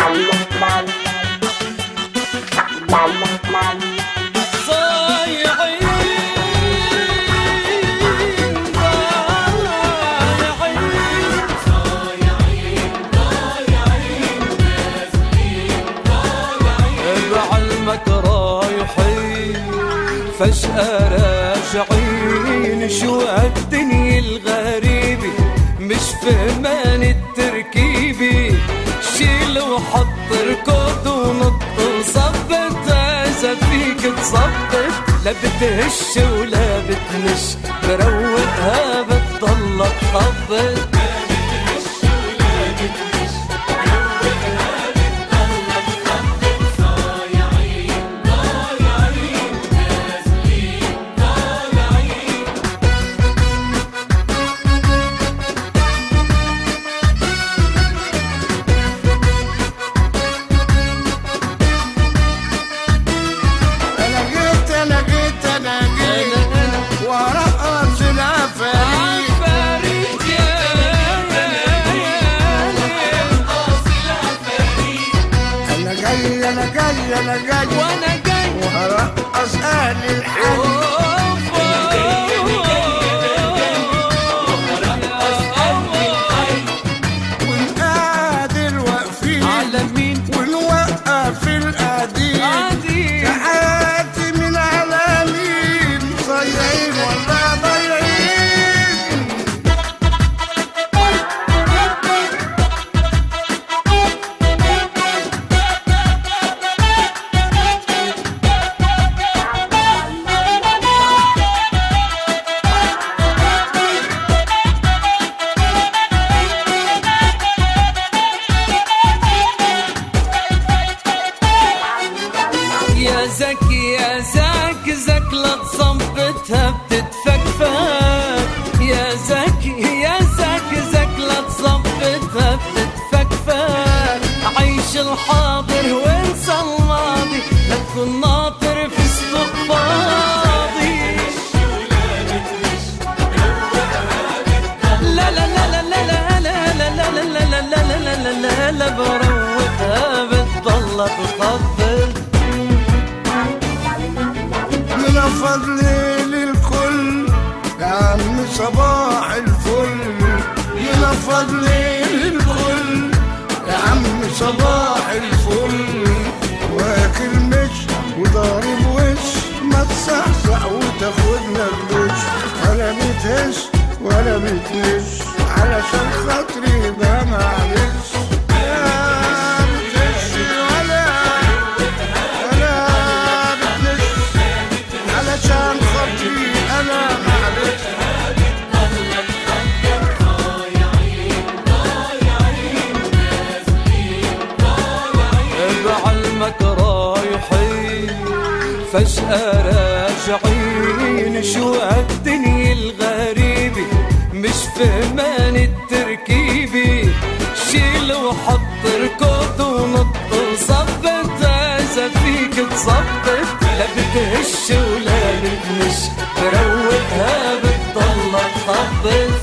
فجأة راجعين شو هالدنيا الغريبة مش فهمان التركيبة شيل وحط ركض ونط وصبت إذا فيك تصبت لا بتهش ولا بتنش بروقها بتضل تخبط أنا جاي وأنا جاي وهرقص أهل الحي والقادر واقفين على مين والوقف القديم تحياتي من على مين صايعين ولا ضايعين يا زك لا تصبتها بتتفكفك يا زك لا تصبتها بتتفكفك عيش الحاضر وانسى الماضي لا تكون ناطر في سوق فاضي لا لا لا لا لا لا لا لا لا لا لا لا لا لا بروقها بتضل تخبط فضلي للكل يا عم صباح الفل يا فضلي للكل يا عم صباح الفل واكل مش وضارب وش ما تصحصح وتاخدنا الدش ولا بتهش ولا بتنش علشان خاطري ده معلش علشان خاطري أنا معلش بعلمك رايحين فجأة راجعين شو هالدنيا الغريبة مش فهمان التركيبة شيل وحط ركض ونط وصبت إذا فيك تصبت لا بتهش ولا بتنش بروقها بتضل تخبط